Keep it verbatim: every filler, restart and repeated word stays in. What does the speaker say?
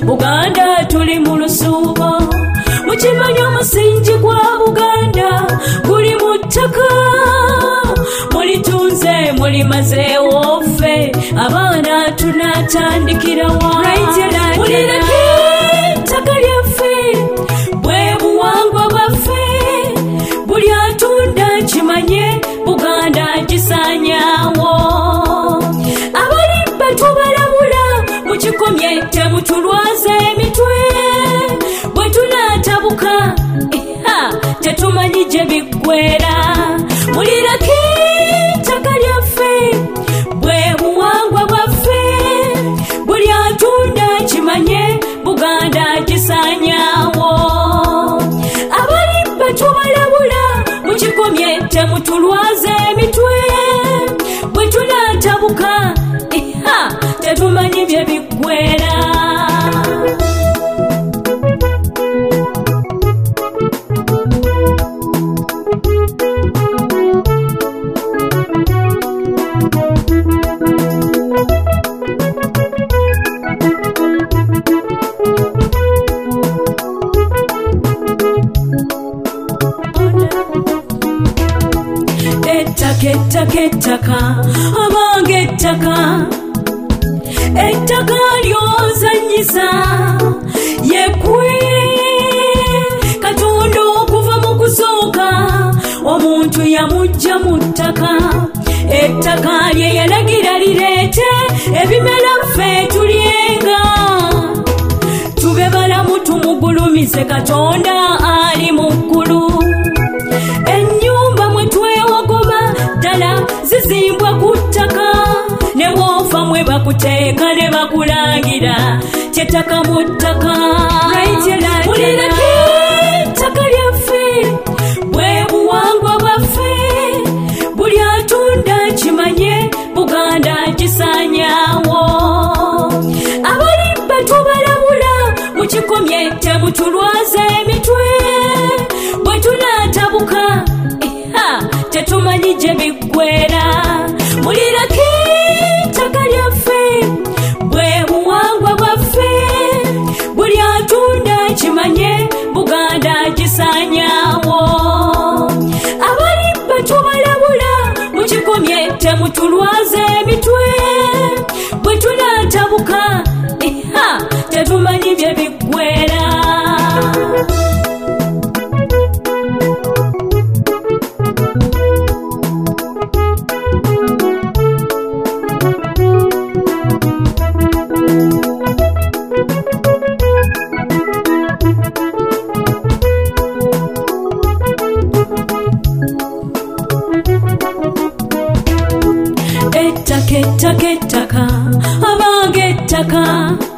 Buganda tuli mu lusuubo mukimanyi omusingi gwa Buganda guli mu ttaka mulitunze mulimazeewo ffe abaana tunatandikira wa mulireke ettaka lyaffe bwe buwangwa bwaffe buli atunda kimanye Buganda gisaanyaawo abali batubalabula mukikomye temutulwaza emitwe bwe tunatabuka tetumanyi gye biggweera mulireke ettaka lyaffe bwe buwangwa bwaffe buli atunda kimanye Buganda gisaanyaawo abali batubalabula mukikomye temutulwaza emitwe bwe tunatabuka tetumanyi bye biggweera ettaka ettaka ettaka abange ettaka ettaka lyozanyisa yekwe Katonda okuva mu kusooka omuntu yamujja mu ttaka ettaka lye yalagira lireete ebimera ffe tulyenga tube balamu tumugulumize Katonda ali mu ggulu ennyumba mwe twewogoba ddala zizimbwa ku ttaka ne woofa mwe bakuteeka ne bakulangira ky'ettaka mu ttaka mulireke ettaka lyaffe bwe buwangwa bwaffe buli atunda kimanye Buganda gisaanyaawo abali batubalabula mukikomye temutulwaza emitwe bwe tunatabuka tetumanyi gye biggweera mulireke ettaka lyaffe bwe buwangwa bwaffe buli atunda kimanye Buganda gisaanyaawo abali batubalabula mukikomye temutulwaza emitwe bwe tunatabuka tetumanyi bye biggweera ettaka ettaka ettaka abange ettaka